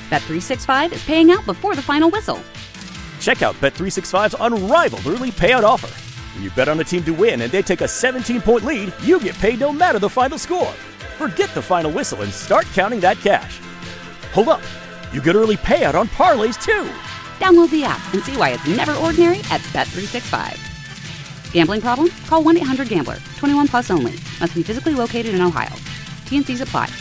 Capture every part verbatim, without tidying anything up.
Bet three sixty-five is paying out before the final whistle. Check out Bet three sixty-five's unrivaled early payout offer. When you bet on a team to win and they take a seventeen-point lead, you get paid no matter the final score. Forget the final whistle and start counting that cash. Hold up. You get early payout on parlays, too. Download the app and see why it's never ordinary at Bet three sixty-five. Gambling problem? Call one eight hundred gambler. twenty-one plus only. Must be physically located in Ohio. T and C's apply.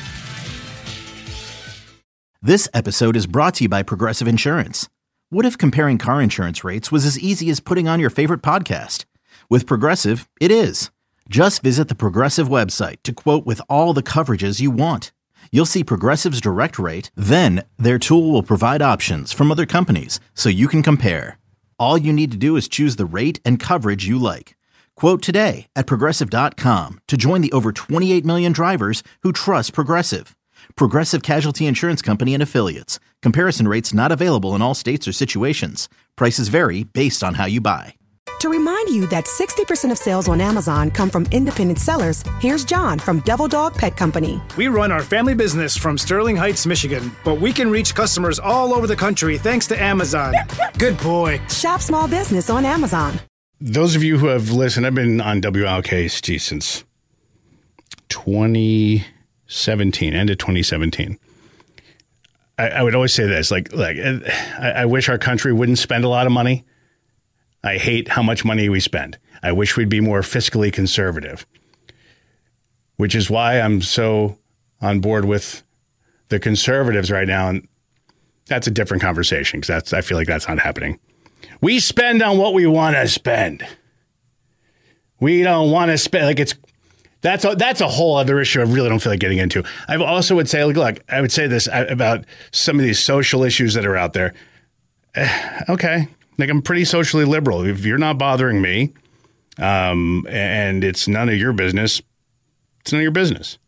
This episode is brought to you by Progressive Insurance. What if comparing car insurance rates was as easy as putting on your favorite podcast? With Progressive, it is. Just visit the Progressive website to quote with all the coverages you want. You'll see Progressive's direct rate, then their tool will provide options from other companies so you can compare. All you need to do is choose the rate and coverage you like. Quote today at Progressive dot com to join the over twenty-eight million drivers who trust Progressive. Progressive Casualty Insurance Company and Affiliates. Comparison rates not available in all states or situations. Prices vary based on how you buy. To remind you that sixty percent of sales on Amazon come from independent sellers, here's John from Devil Dog Pet Company. We run our family business from Sterling Heights, Michigan, but we can reach customers all over the country thanks to Amazon. Good boy. Shop small business on Amazon. Those of you who have listened, I've been on W L K S T since twenty seventeen, end of twenty seventeen. I, I would always say this, like, like I, I wish our country wouldn't spend a lot of money. I hate how much money we spend. I wish we'd be more fiscally conservative, which is why I'm so on board with the conservatives right now. And that's a different conversation because that's I feel like that's not happening. We spend on what we want to spend. We don't want to spend like it's that's a, that's a whole other issue I really don't feel like getting into. I also would say, look, look I would say this about some of these social issues that are out there. Uh, okay. Like, I'm pretty socially liberal. If you're not bothering me, um, and it's none of your business, it's none of your business.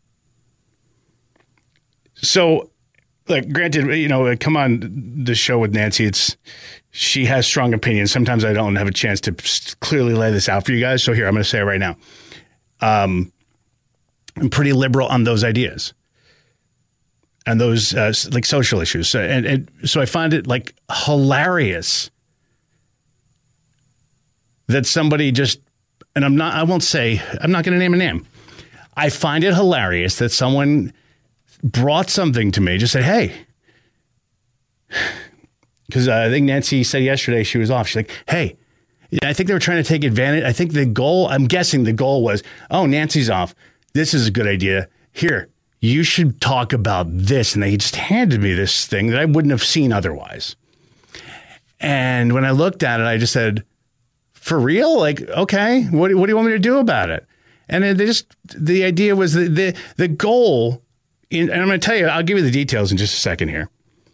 So, like, granted, you know, come on the show with Nancy. It's she has strong opinions. Sometimes I don't have a chance to clearly lay this out for you guys. So here, I'm going to say it right now. Um, I'm pretty liberal on those ideas and those uh, like social issues. So, and, and so I find it like hilarious that somebody just, and I'm not, I won't say, I'm not going to name a name. I find it hilarious that someone brought something to me, just said, hey, because uh, I think Nancy said yesterday she was off. She's like, hey, I think they were trying to take advantage. I think the goal, I'm guessing the goal was, oh, Nancy's off. This is a good idea. Here, you should talk about this. And they just handed me this thing that I wouldn't have seen otherwise. And when I looked at it, I just said, for real? Like, okay, what, what do you want me to do about it? And they just, the idea was the, the, the goal, in, and I'm going to tell you, I'll give you the details in just a second here,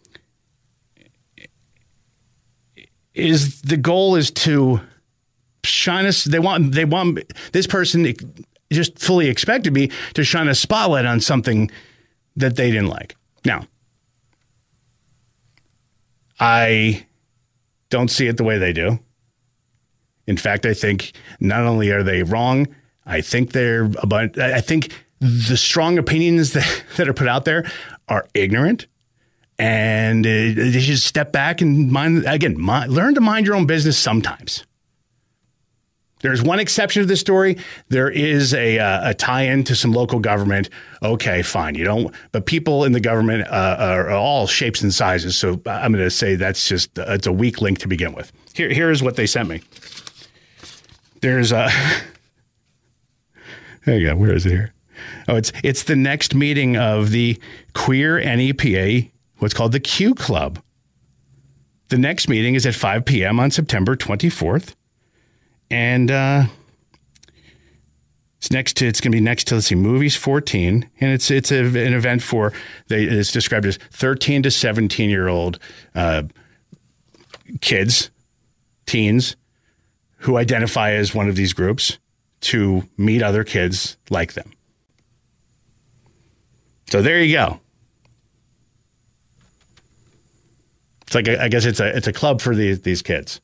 is the goal is to shine us, they want, they want this person just fully expected me to shine a spotlight on something that they didn't like. Now, I don't see it the way they do. In fact, I think not only are they wrong, I think they're about, I think the strong opinions that, that are put out there are ignorant, and uh, they should step back and mind, again, mind, learn to mind your own business sometimes. There's one exception to this story. There is a, uh, a tie-in to some local government. Okay, fine. You don't, but people in the government uh, are all shapes and sizes. So I'm going to say that's just, uh, it's a weak link to begin with. Here, here's what they sent me. There's a, there you go. Where is it here? Oh, it's it's the next meeting of the Queer N E P A, what's called the Q Club. The next meeting is at five p.m. on September twenty-fourth. And uh, it's next to, it's going to be next to, let's see, Movies fourteen. And it's it's a, an event for, they, it's described as thirteen to seventeen year old uh, kids, teens, who identify as one of these groups to meet other kids like them. So there you go. It's like a, I guess it's a it's a club for these these kids.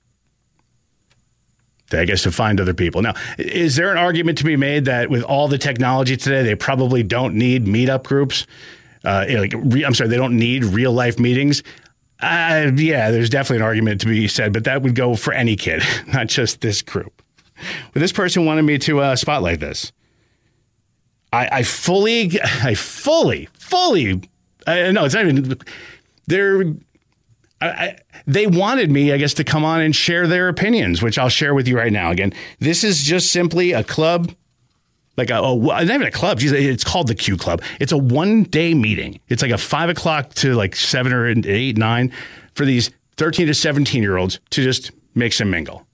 I guess to find other people. Now, is there an argument to be made that with all the technology today, they probably don't need meetup groups? uh, like re- I'm sorry, they don't need real life meetings. Uh, yeah, there's definitely an argument to be said, but that would go for any kid, not just this group. But this person wanted me to uh, spotlight this. I, I fully, I fully, fully, uh, no, it's not even, they're, I, I, they wanted me, I guess, to come on and share their opinions, which I'll share with you right now. Again, this is just simply a club, like a, a not even a club. Geez, it's called the Q Club. It's a one day meeting. It's like a five o'clock to like seven or eight, nine for these thirteen to seventeen year olds to just mix and mingle.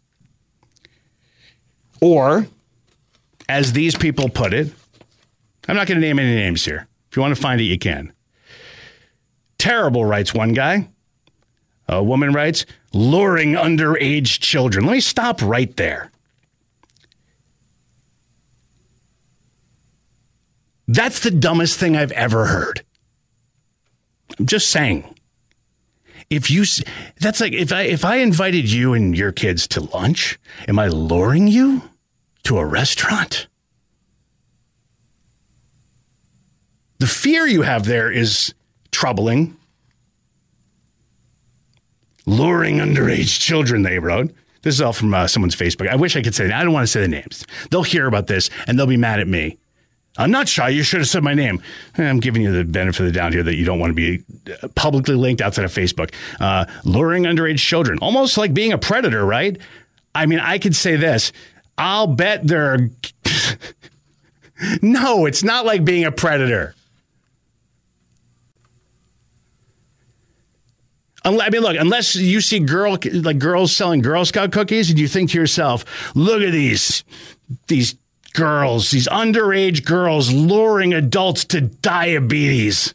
Or, as these people put it, I'm not going to name any names here. If you want to find it, you can. Terrible, writes one guy. A woman writes, luring underage children. Let me stop right there. That's the dumbest thing I've ever heard. I'm just saying. If you, that's like, if I, if I invited you and your kids to lunch, am I luring you to a restaurant? The fear you have there is troubling. Luring underage children, they wrote. This is all from uh, someone's Facebook. I wish I could say that. I don't want to say the names. They'll hear about this and they'll be mad at me. I'm not shy. You should have said my name. I'm giving you the benefit of the doubt here that you don't want to be publicly linked outside of Facebook. Uh, luring underage children. Almost like being a predator, right? I mean, I could say this. I'll bet there are... No, it's not like being a predator. I mean, look, unless you see girl like girls selling Girl Scout cookies and you think to yourself, look at these, these girls, these underage girls luring adults to diabetes.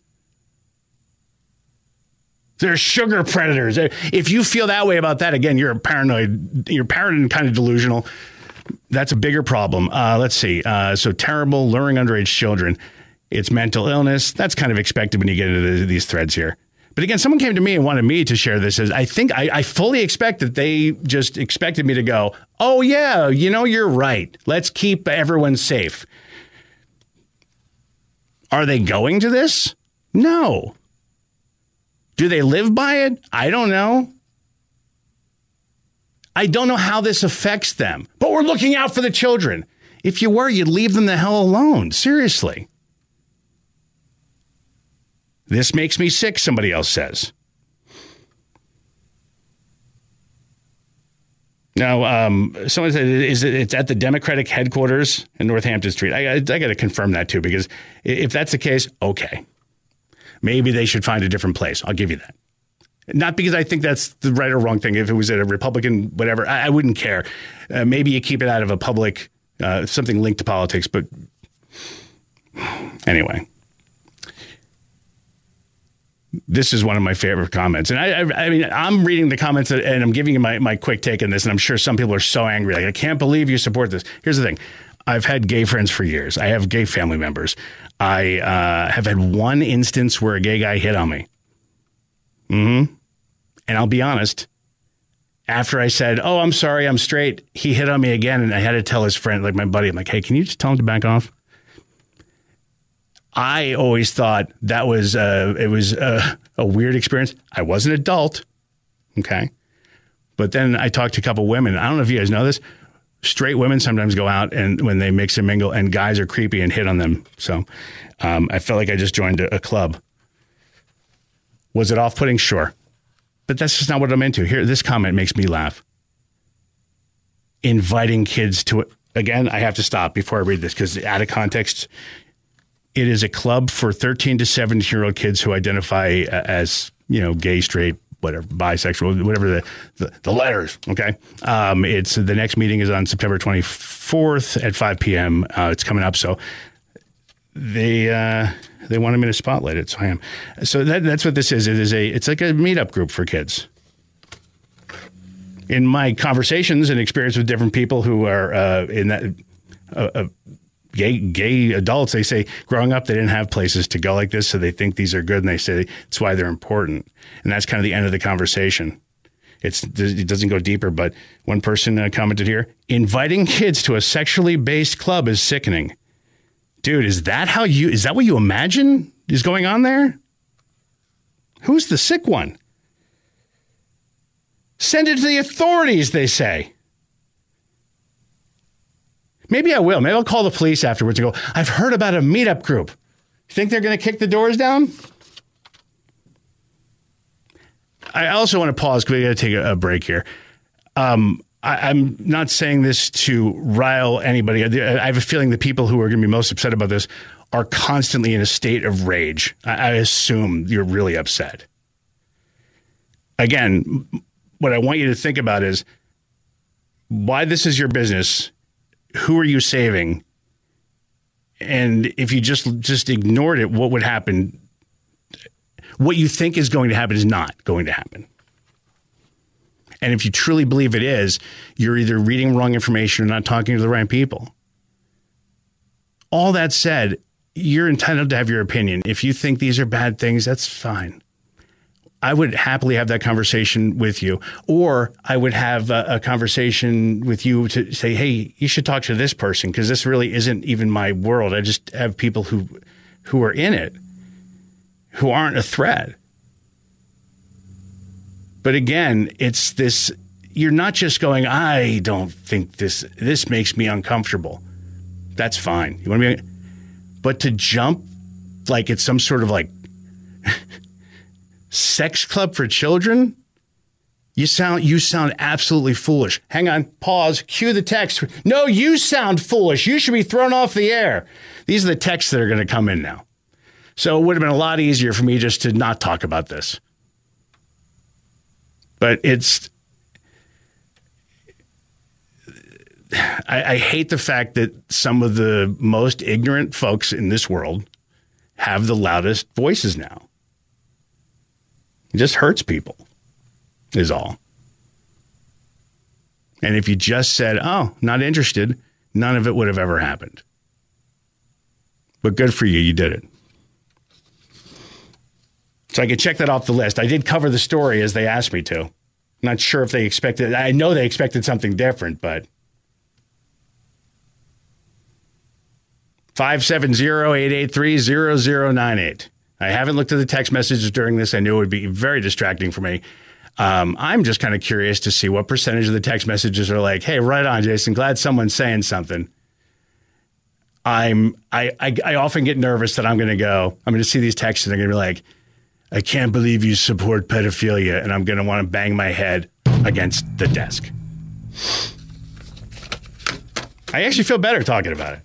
They're sugar predators. If you feel that way about that, again, you're a paranoid, you're paranoid and kind of delusional. That's a bigger problem. Uh, let's see. Uh, so terrible, luring underage children. It's mental illness. That's kind of expected when you get into the, these threads here. But again, someone came to me and wanted me to share this. As I think I, I fully expect that they just expected me to go, oh, yeah, you know, you're right. Let's keep everyone safe. Are they going to this? No. Do they live by it? I don't know. I don't know how this affects them. But we're looking out for the children. If you were, you'd leave them the hell alone. Seriously. This makes me sick, somebody else says. Now, um, someone said, is it, it's at the Democratic headquarters in Northampton Street. I, I, I got to confirm that, too, because if that's the case, okay. Maybe they should find a different place. I'll give you that. Not because I think that's the right or wrong thing. If it was at a Republican, whatever, I, I wouldn't care. Uh, maybe you keep it out of a public, uh, something linked to politics. But anyway. This is one of my favorite comments. And I, I, I mean, I'm reading the comments and I'm giving you my, my quick take on this. And I'm sure some people are so angry. Like, I can't believe you support this. Here's the thing. I've had gay friends for years. I have gay family members. I uh, have had one instance where a gay guy hit on me. Mm-hmm. And I'll be honest. After I said, oh, I'm sorry, I'm straight, he hit on me again. And I had to tell his friend, like my buddy, I'm like, hey, can you just tell him to back off? I always thought that was uh, it was uh, a weird experience. I was an adult, okay? But then I talked to a couple women. I don't know if you guys know this. Straight women sometimes go out and when they mix and mingle, and guys are creepy and hit on them. So um, I felt like I just joined a, a club. Was it off-putting? Sure. But that's just not what I'm into. Here, this comment makes me laugh. Inviting kids to it. Again, I have to stop before I read this because out of context. It is a club for thirteen to seventeen-year-old kids who identify as, you know, gay, straight, whatever, bisexual, whatever the, the, the letters, okay? Um, it's the next meeting is on September twenty-fourth at five p.m. Uh, it's coming up, so they uh, they wanted me to spotlight it, so I am. So that, that's what this is. It is a it's like a meetup group for kids. In my conversations and experience with different people who are uh, in that. Uh, uh, Gay gay adults, they say growing up, they didn't have places to go like this. So they think these are good. And they say it's why they're important. And that's kind of the end of the conversation. It's, it doesn't go deeper. But one person uh, commented here, inviting kids to a sexually based club is sickening. Dude, is that how you is that what you imagine is going on there? Who's the sick one? Send it to the authorities, they say. Maybe I will. Maybe I'll call the police afterwards and go, I've heard about a meetup group. You think they're going to kick the doors down? I also want to pause because we got to take a, a break here. Um, I, I'm not saying this to rile anybody. I, I have a feeling the people who are going to be most upset about this are constantly in a state of rage. I, I assume you're really upset. Again, what I want you to think about is why this is your business. Who are you saving? And if you just just ignored it, what would happen? What you think is going to happen is not going to happen. And if you truly believe it is, you're either reading wrong information or not talking to the right people. All that said, you're entitled to have your opinion. If you think these are bad things, that's fine. I would happily have that conversation with you, or I would have a, a conversation with you to say, hey, you should talk to this person because this really isn't even my world. I just have people who who are in it, who aren't a threat. But again, it's this, you're not just going, I don't think this, this makes me uncomfortable. That's fine. You want to be, but to jump like it's some sort of like sex club for children, you sound you sound absolutely foolish. Hang on, pause, cue the text. No, you sound foolish. You should be thrown off the air. These are the texts that are going to come in now. So it would have been a lot easier for me just to not talk about this. But it's, I, I hate the fact that some of the most ignorant folks in this world have the loudest voices now. It just hurts people, is all. And if you just said, oh, not interested, none of it would have ever happened. But good for you, you did it. So I could check that off the list. I did cover the story as they asked me to. Not sure if they expected, I know they expected something different, but. five seven zero, eight eight three, zero zero nine eight. I haven't looked at the text messages during this. I knew it would be very distracting for me. Um, I'm just kind of curious to see what percentage of the text messages are like, hey, right on, Jason. Glad someone's saying something. I'm, I, I, I often get nervous that I'm going to go, I'm going to see these texts and they're going to be like, I can't believe you support pedophilia. And I'm going to want to bang my head against the desk. I actually feel better talking about it.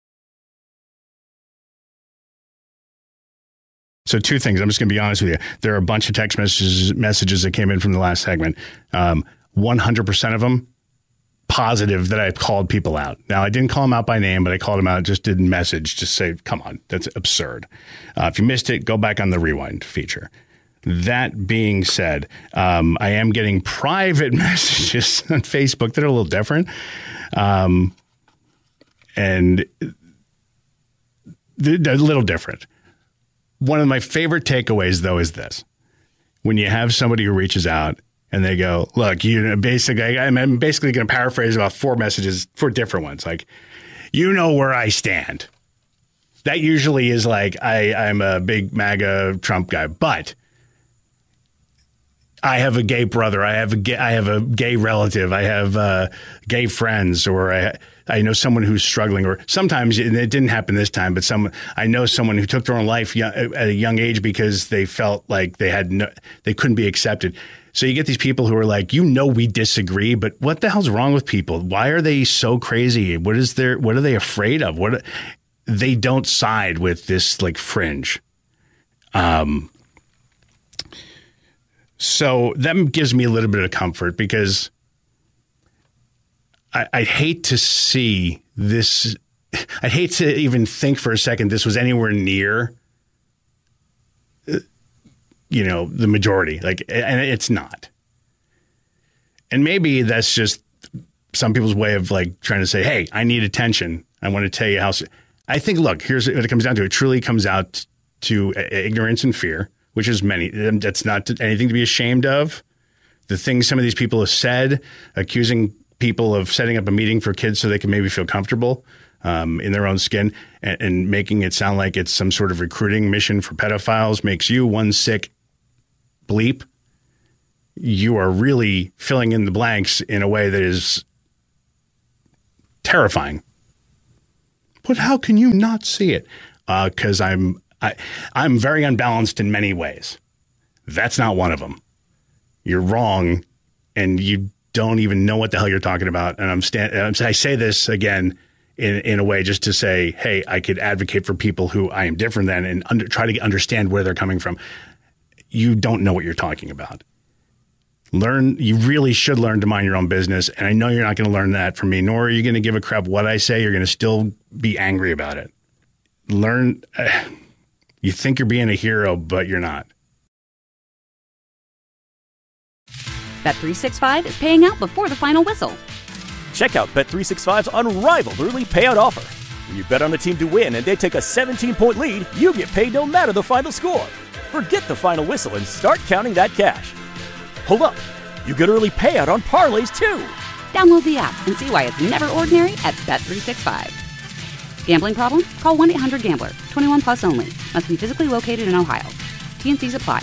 So two things. I'm just going to be honest with you. There are a bunch of text messages messages that came in from the last segment. Um, one hundred percent of them positive that I called people out. Now, I didn't call them out by name, but I called them out, just did message, just say, come on, that's absurd. Uh, if you missed it, go back on the rewind feature. That being said, um, I am getting private messages on Facebook that are a little different. Um, and they're a little different. One of my favorite takeaways, though, is this. When you have somebody who reaches out and they go, look, you know, basically, I'm basically going to paraphrase about four messages, four different ones. Like, you know where I stand. That usually is like, I, I'm a big MAGA Trump guy, but I have a gay brother. I have a gay, I have a gay relative. I have uh, gay friends, or I, I know someone who's struggling. Or sometimes, and it didn't happen this time, but some I know someone who took their own life young, at a young age because they felt like they had no, they couldn't be accepted. So you get these people who are like, you know, we disagree, but what the hell's wrong with people? Why are they so crazy? What is their, what are they afraid of? What they don't side with this like fringe. Um. So that gives me a little bit of comfort because I, I hate to see this. I hate to even think for a second this was anywhere near, you know, the majority. Like, and it's not. And maybe that's just some people's way of like trying to say, hey, I need attention. I want to tell you how. I think, look, here's what it comes down to. It truly comes out to ignorance and fear. Which is many. That's not anything to be ashamed of. The things some of these people have said, accusing people of setting up a meeting for kids so they can maybe feel comfortable. um, in their own skin, and, and making it sound like it's some sort of recruiting mission for pedophiles makes you one sick bleep. You are really filling in the blanks in a way that is terrifying. But how can you not see it? Because uh, I'm I, I'm very unbalanced in many ways. That's not one of them. You're wrong, and you don't even know what the hell you're talking about. And I'm stand. I say this again in in a way just to say, hey, I could advocate for people who I am different than and under, try to understand where they're coming from. You don't know what you're talking about. Learn. You really should learn to mind your own business. And I know you're not going to learn that from me, nor are you going to give a crap what I say. You're going to still be angry about it. Learn. Uh, you think you're being a hero, but you're not. Bet three sixty-five is paying out before the final whistle. Check out Bet three sixty-five's unrivaled early payout offer. When you bet on a team to win and they take a seventeen-point lead, you get paid no matter the final score. Forget the final whistle and start counting that cash. Hold up. You get early payout on parlays, too. Download the app and see why it's never ordinary at Bet three sixty-five. Gambling problem? Call one eight hundred gambler. twenty-one plus only. Must be physically located in Ohio. T N Cs apply.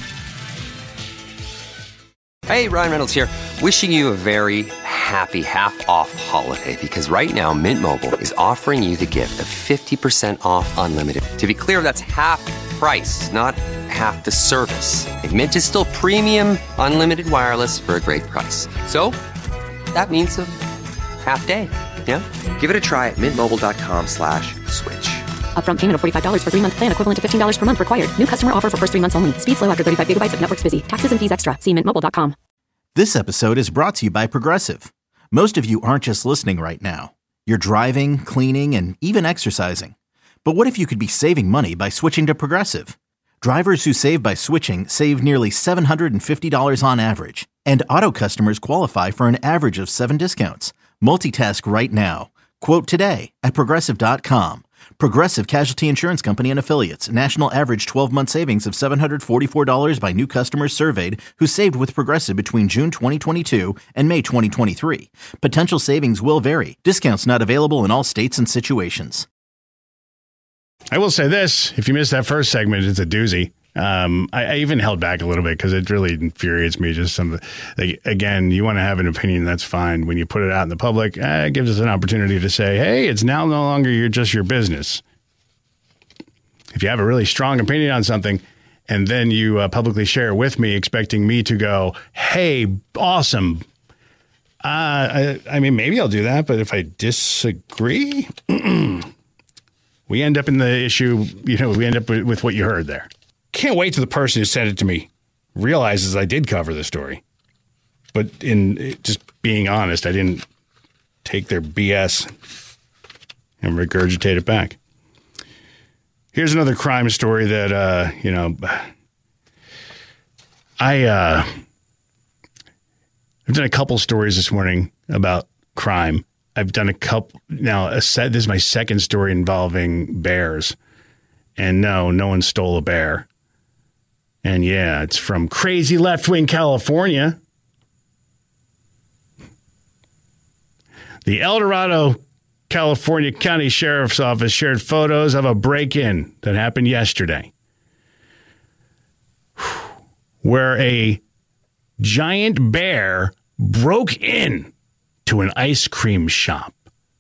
Hey, Ryan Reynolds here. Wishing you a very happy half-off holiday, because right now Mint Mobile is offering you the gift of fifty percent off unlimited. To be clear, that's half price, not half the service. And Mint is still premium unlimited wireless for a great price. So that means a half day. Yeah? Give it a try at mintmobile.com slash switch. Upfront payment of forty-five dollars for three-month plan equivalent to fifteen dollars per month required. New customer offer for first three months only. Speed slow after thirty-five gigabytes if network's busy. Taxes and fees extra. See mint mobile dot com. This episode is brought to you by Progressive. Most of you aren't just listening right now. You're driving, cleaning, and even exercising. But what if you could be saving money by switching to Progressive? Drivers who save by switching save nearly seven hundred fifty dollars on average. And auto customers qualify for an average of seven discounts. Multitask right now. Quote today at Progressive dot com. Progressive Casualty Insurance Company and Affiliates. National average twelve-month savings of seven hundred forty-four dollars by new customers surveyed who saved with Progressive between June twenty twenty-two and May twenty twenty-three. Potential savings will vary. Discounts not available in all states and situations. I will say this. If you missed that first segment, it's a doozy. Um, I, I even held back a little bit because it really infuriates me. Just some, like, again, you want to have an opinion, that's fine. When you put it out in the public, eh, it gives us an opportunity to say, hey, it's now no longer your, just your business. If you have a really strong opinion on something and then you uh, publicly share it with me, expecting me to go, hey, awesome. Uh, I, I mean, maybe I'll do that. But if I disagree, we end up in the issue, you know, we end up with, with what you heard there. Can't wait till the person who sent it to me realizes I did cover the story. But in just being honest, I didn't take their B S and regurgitate it back. Here's another crime story that, uh, you know, I, uh, I've done a couple stories this morning about crime. I've done a couple, now a set, this is my second story involving bears. And no, no one stole a bear. And yeah, it's from crazy left-wing California. The El Dorado, California County Sheriff's Office shared photos of a break-in that happened yesterday, where a giant bear broke in to an ice cream shop,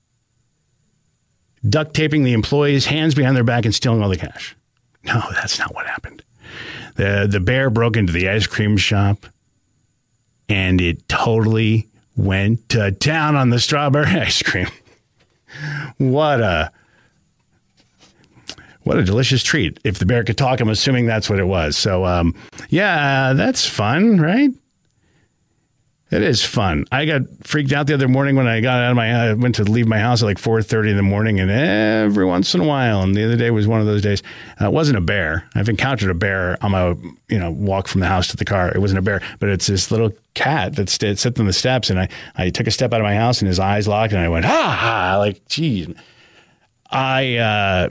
duct taping the employees' hands behind their back and stealing all the cash. No, that's not what happened. The the bear broke into the ice cream shop, and it totally went to town on the strawberry ice cream. What a what a delicious treat. If the bear could talk, I'm assuming that's what it was. So, um, yeah, that's fun, right? It is fun. I got freaked out the other morning when I got out of my, I went to leave my house at like four thirty in the morning, and every once in a while, and the other day was one of those days, uh, it wasn't a bear. I've encountered a bear on my, you know, walk from the house to the car. It wasn't a bear, but it's this little cat that st- sits on the steps, and I, I took a step out of my house, and his eyes locked, and I went, ha, ha, like, geez. I, uh,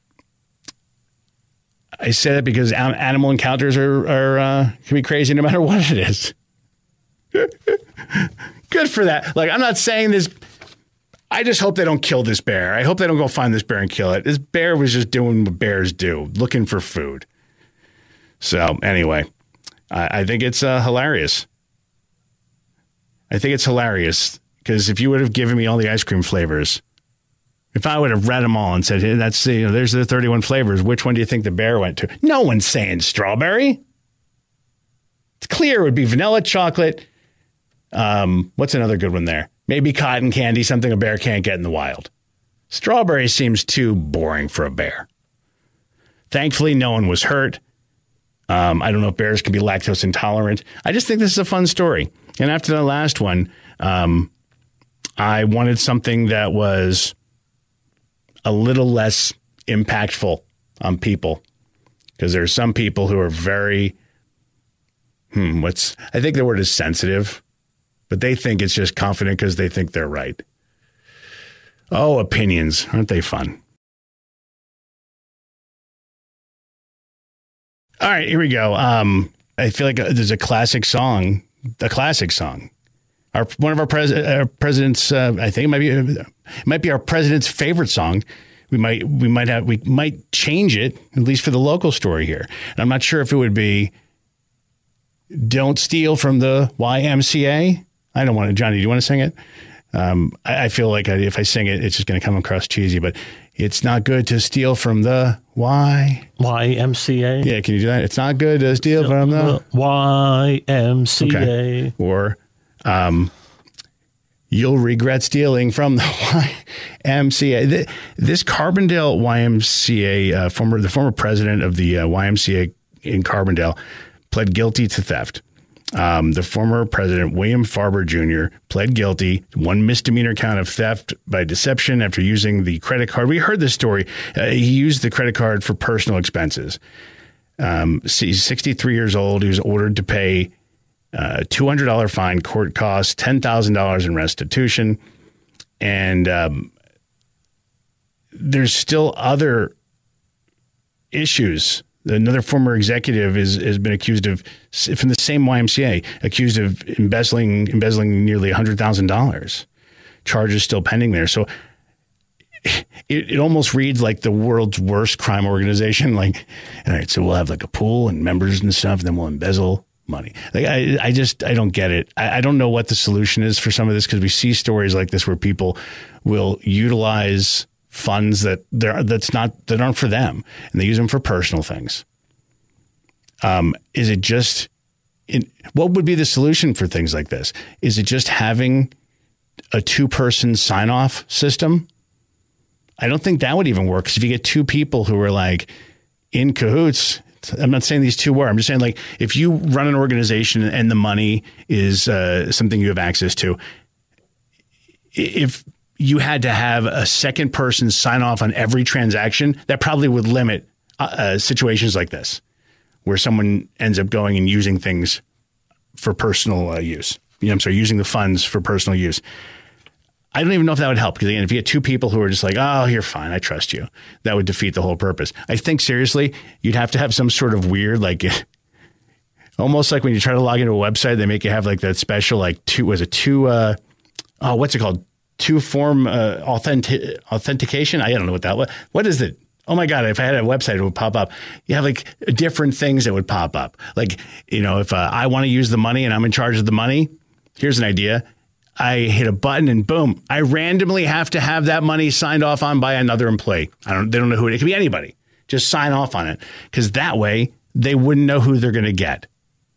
I say that because animal encounters are, are uh, can be crazy no matter what it is. Good for that. Like, I'm not saying this. I just hope they don't kill this bear. I hope they don't go find this bear and kill it. This bear was just doing what bears do, looking for food. So anyway, I, I think it's uh, hilarious. I think it's hilarious because if you would have given me all the ice cream flavors, if I would have read them all and said, hey, that's, you know, there's the thirty-one flavors, which one do you think the bear went to? No one's saying strawberry. It's clear it would be vanilla, chocolate. Um, what's another good one there? Maybe cotton candy, something a bear can't get in the wild. Strawberry seems too boring for a bear. Thankfully, no one was hurt. Um, I don't know if bears can be lactose intolerant. I just think this is a fun story. And after the last one, um, I wanted something that was a little less impactful on people. Because there's some people who are very, hmm, what's, I think the word is sensitive. But they think it's just confident because they think they're right. Oh, opinions. Aren't they fun? All right, here we go. Um, I feel like there's a classic song, a classic song. Our one of our, pres- our president's, uh, I think it might be, it might be our president's favorite song. We might, we might have, we might change it at least for the local story here. And I'm not sure if it would be "Don't Steal from the Y M C A." I don't want to, Johnny, do you want to sing it? Um, I, I feel like I, if I sing it, it's just going to come across cheesy, but it's not good to steal from the Y. Y M C A. Yeah, can you do that? It's not good to steal from the Y M C A. Okay. Or um, you'll regret stealing from the Y M C A. This Carbondale Y M C A, uh, former the former president of the uh, Y M C A in Carbondale, pled guilty to theft. Um, the former president, William Farber Junior, pled guilty to one misdemeanor count of theft by deception after using the credit card. We heard this story. Uh, he used the credit card for personal expenses. Um, he's sixty-three years old. He was ordered to pay a uh, two hundred dollars fine, court costs, ten thousand dollars in restitution. And um, there's still other issues. Another former executive is, has been accused of, from the same Y M C A, accused of embezzling embezzling nearly one hundred thousand dollars. Charges still pending there. So it, it almost reads like the world's worst crime organization. Like, all right, so we'll have like a pool and members and stuff, and then we'll embezzle money. Like, I, I just, I don't get it. I, I don't know what the solution is for some of this, because we see stories like this where people will utilize funds that they're, that's not, that aren't for them, and they use them for personal things. Um, is it just, in, what would be the solution for things like this? Is it just having a two-person sign-off system? I don't think that would even work, because if you get two people who are like in cahoots, I'm not saying these two were, I'm just saying, like, if you run an organization and the money is uh, something you have access to, if you had to have a second person sign off on every transaction, that probably would limit uh, uh, situations like this, where someone ends up going and using things for personal uh, use. You know, I'm sorry, using the funds for personal use. I don't even know if that would help, because again, if you get two people who are just like, oh, you're fine, I trust you, that would defeat the whole purpose. I think seriously, you'd have to have some sort of weird, like, almost like when you try to log into a website, they make you have like that special, like two, was it two, uh, oh, what's it called? Two form uh, authentic authentication. I don't know what that was. What is it? Oh my God. If I had a website, it would pop up. You have like different things that would pop up. Like, you know, if uh, I want to use the money and I'm in charge of the money, here's an idea. I hit a button and boom, I randomly have to have that money signed off on by another employee. I don't, they don't know who it is. It could be anybody. Just sign off on it. Because that way they wouldn't know who they're going to get.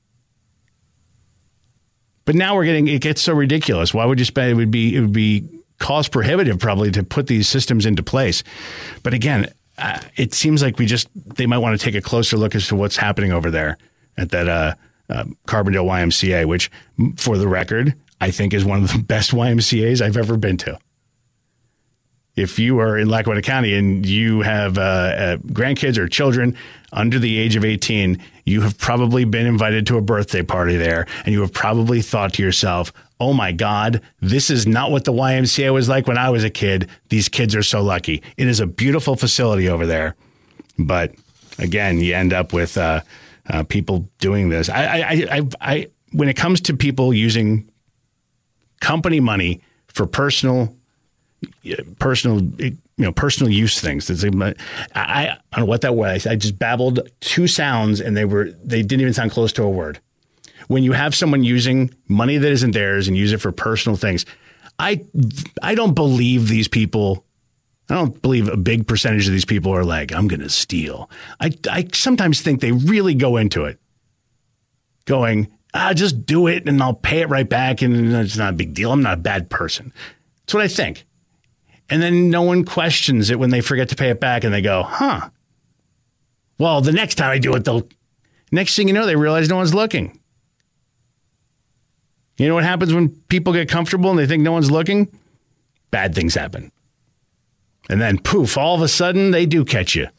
But now we're getting, it gets so ridiculous. Why would you spend, it would be, it would be cost prohibitive probably to put these systems into place. But again, uh, it seems like we just, they might want to take a closer look as to what's happening over there at that uh, uh, Carbondale Y M C A, which for the record, I think is one of the best Y M C As I've ever been to. If you are in Lackawanna County and you have uh, uh, grandkids or children under the age of eighteen, you have probably been invited to a birthday party there, and you have probably thought to yourself, oh my God, this is not what the Y M C A was like when I was a kid. These kids are so lucky. It is a beautiful facility over there. But again, you end up with uh, uh, people doing this. I, I, I, I, when it comes to people using company money for personal personal, you know, personal use things. I, I don't know what that was. I just babbled two sounds, and they were they didn't even sound close to a word. When you have someone using money that isn't theirs and use it for personal things, I I don't believe these people. I don't believe a big percentage of these people are like, I'm going to steal. I, I sometimes think they really go into it going, ah, just do it and I'll pay it right back. And it's not a big deal. I'm not a bad person. That's what I think. And then no one questions it when they forget to pay it back and they go, huh, well, the next time I do it, they'll, next thing you know, they realize no one's looking. You know what happens when people get comfortable and they think no one's looking? Bad things happen. And then poof, all of a sudden they do catch you.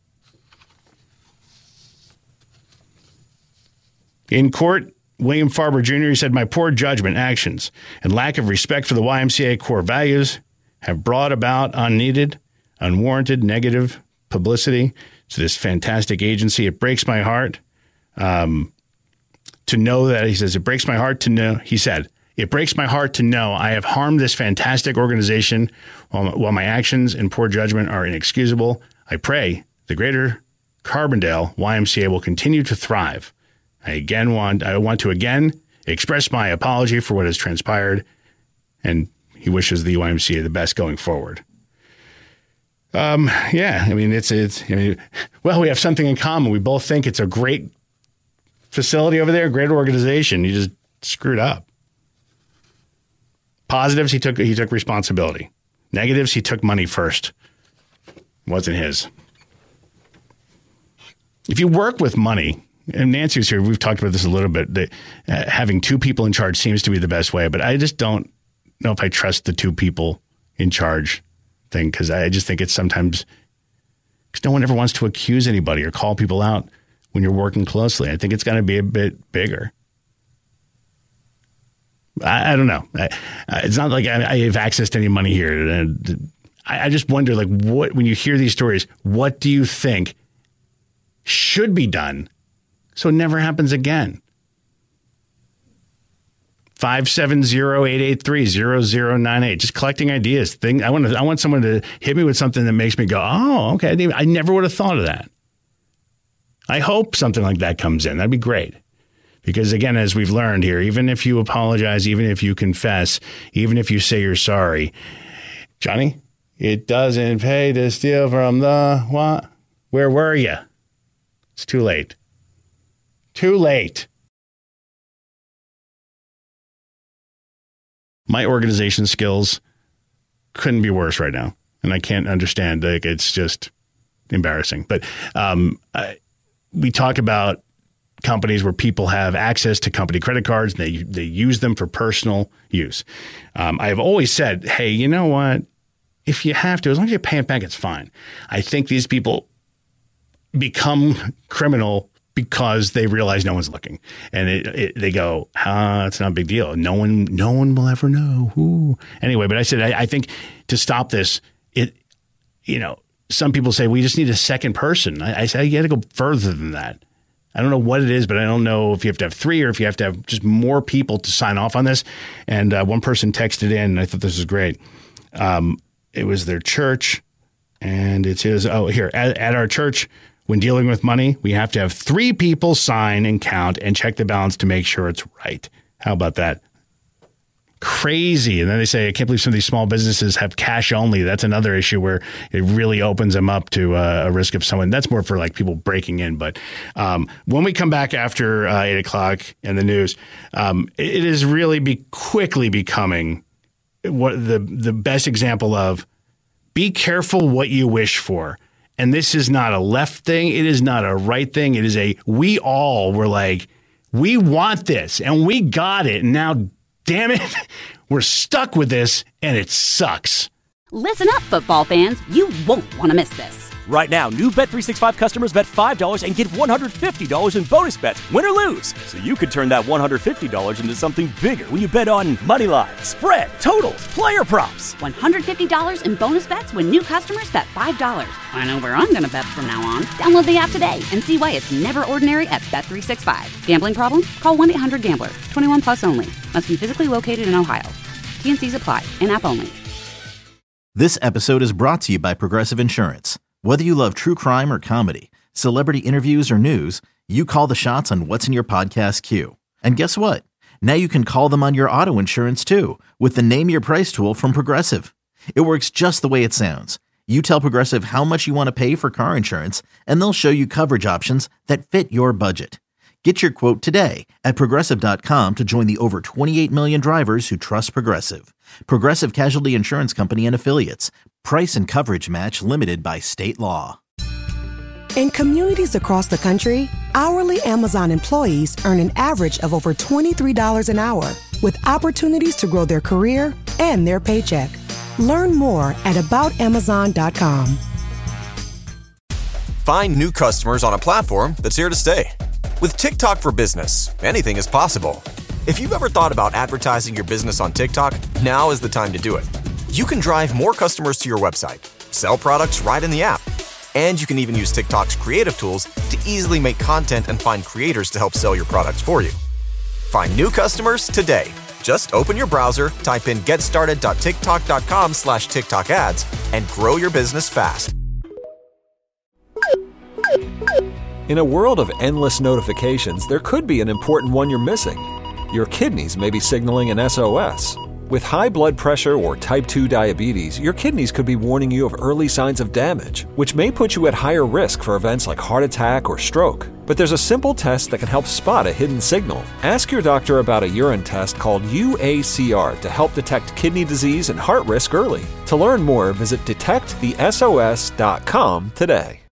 In court, William Farber Junior said, my poor judgment, actions, and lack of respect for the Y M C A core values have brought about unneeded, unwarranted, negative publicity to this fantastic agency. It breaks my heart um, to know that, he says, it breaks my heart to know, he said, it breaks my heart to know I have harmed this fantastic organization while, while my actions and poor judgment are inexcusable. I pray the greater Carbondale Y M C A will continue to thrive. I again want, I want to again express my apology for what has transpired, and he wishes the Y M C A the best going forward. Um, yeah, I mean, it's, it's, I mean, well, we have something in common. We both think it's a great facility over there, great organization. You just screwed up. Positives, he took he took responsibility. Negatives, he took money first. It wasn't his. If you work with money, and Nancy's here, we've talked about this a little bit, that uh, having two people in charge seems to be the best way, but I just don't know if I trust the two people in charge thing, because I just think it's sometimes, because no one ever wants to accuse anybody or call people out when you're working closely. I think it's got to be a bit bigger. I, I don't know. I, it's not like I, I have access to any money here. And I, I just wonder, like, what, when you hear these stories, what do you think should be done so it never happens again? five seven zero, eight eight three, zero zero nine eight. Just collecting ideas. Thing I want to, I want someone to hit me with something that makes me go, oh, okay. I, didn't, I never would have thought of that. I hope something like that comes in. That'd be great. Because, again, as we've learned here, even if you apologize, even if you confess, even if you say you're sorry, Johnny, it doesn't pay to steal from the what? Where were you? It's too late. Too late. My organization skills couldn't be worse right now. And I can't understand. Like, it's just embarrassing. But um, I, we talk about companies where people have access to company credit cards and they they use them for personal use. Um, I have always said, hey, you know what? If you have to, as long as you pay it back, it's fine. I think these people become criminal because they realize no one's looking, and it, it, they go, ah, it's not a big deal. No one, no one will ever know. Ooh. Anyway, but I said, I, I think to stop this, it, you know, some people say we just need a second person. I, I said, you got to go further than that. I don't know what it is, but I don't know if you have to have three or if you have to have just more people to sign off on this. And uh, one person texted in, and I thought this was great. Um, it was their church, and it says, oh, here, at, at our church, when dealing with money, we have to have three people sign and count and check the balance to make sure it's right. How about that? Crazy. And then they say, I can't believe some of these small businesses have cash only. That's another issue where it really opens them up to uh, a risk of someone. That's more for like people breaking in. But um, when we come back after uh, eight o'clock and the news, um, it is really be quickly becoming what the the best example of be careful what you wish for. And this is not a left thing. It is not a right thing. It is a, we all were like, we want this and we got it. And now, damn it, we're stuck with this, and it sucks. Listen up, football fans. You won't want to miss this. Right now, new Bet three sixty-five customers bet five dollars and get one hundred fifty dollars in bonus bets, win or lose. So you could turn that one hundred fifty dollars into something bigger when you bet on money line, spread, totals, player props. one hundred fifty dollars in bonus bets when new customers bet five dollars. I know where I'm going to bet from now on. Download the app today and see why it's never ordinary at Bet three sixty-five. Gambling problem? Call one eight hundred gambler. twenty-one plus only. Must be physically located in Ohio. T N Cs apply. In-app only. This episode is brought to you by Progressive Insurance. Whether you love true crime or comedy, celebrity interviews or news, you call the shots on what's in your podcast queue. And guess what? Now you can call them on your auto insurance too with the Name Your Price tool from Progressive. It works just the way it sounds. You tell Progressive how much you want to pay for car insurance, and they'll show you coverage options that fit your budget. Get your quote today at Progressive dot com to join the over twenty-eight million drivers who trust Progressive. Progressive Casualty Insurance Company and Affiliates. Price and coverage match limited by state law. In communities across the country, hourly Amazon employees earn an average of over twenty-three dollars an hour, with opportunities to grow their career and their paycheck. Learn more at about amazon dot com. Find new customers on a platform that's here to stay. With TikTok for Business, anything is possible. If you've ever thought about advertising your business on TikTok, now is the time to do it. You can drive more customers to your website, sell products right in the app, and you can even use TikTok's creative tools to easily make content and find creators to help sell your products for you. Find new customers today. Just open your browser, type in getstarted.tiktok.com slash TikTok ads, and grow your business fast. In a world of endless notifications, there could be an important one you're missing. Your kidneys may be signaling an S O S. With high blood pressure or type two diabetes, your kidneys could be warning you of early signs of damage, which may put you at higher risk for events like heart attack or stroke. But there's a simple test that can help spot a hidden signal. Ask your doctor about a urine test called U A C R to help detect kidney disease and heart risk early. To learn more, visit detect the S O S dot com today.